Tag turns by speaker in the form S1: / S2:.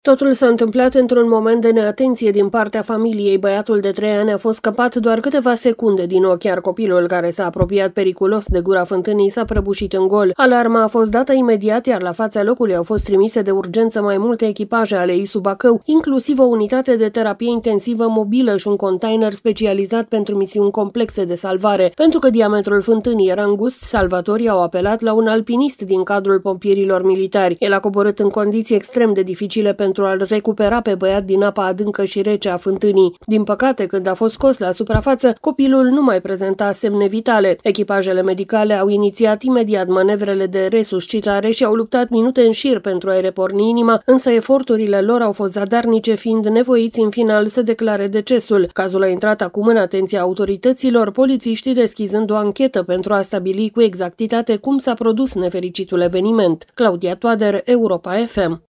S1: Totul s-a întâmplat într-un moment de neatenție din partea familiei. Băiatul de 3 ani a fost scăpat doar câteva secunde din ochi, iar copilul care s-a apropiat periculos de gura fântânii s-a prăbușit în gol. Alarma a fost dată imediat, iar la fața locului au fost trimise de urgență mai multe echipaje ale ISU Bacău, inclusiv o unitate de terapie intensivă mobilă și un container specializat pentru misiuni complexe de salvare. Pentru că diametrul fântânii era îngust, salvatorii au apelat la un alpinist din cadrul pompierilor militari. El a coborât în condiții extrem de dificile pentru a-l recupera pe băiat din apa adâncă și rece a fântânii. Din păcate, când a fost scos la suprafață, copilul nu mai prezenta semne vitale. Echipajele medicale au inițiat imediat manevrele de resuscitare și au luptat minute în șir pentru a-i reporni inima, însă eforturile lor au fost zadarnice, fiind nevoiți în final să declare decesul. Cazul a intrat acum în atenția autorităților, polițiștii deschizând o anchetă pentru a stabili cu exactitate cum s-a produs nefericitul eveniment. Claudia Toader, Europa FM.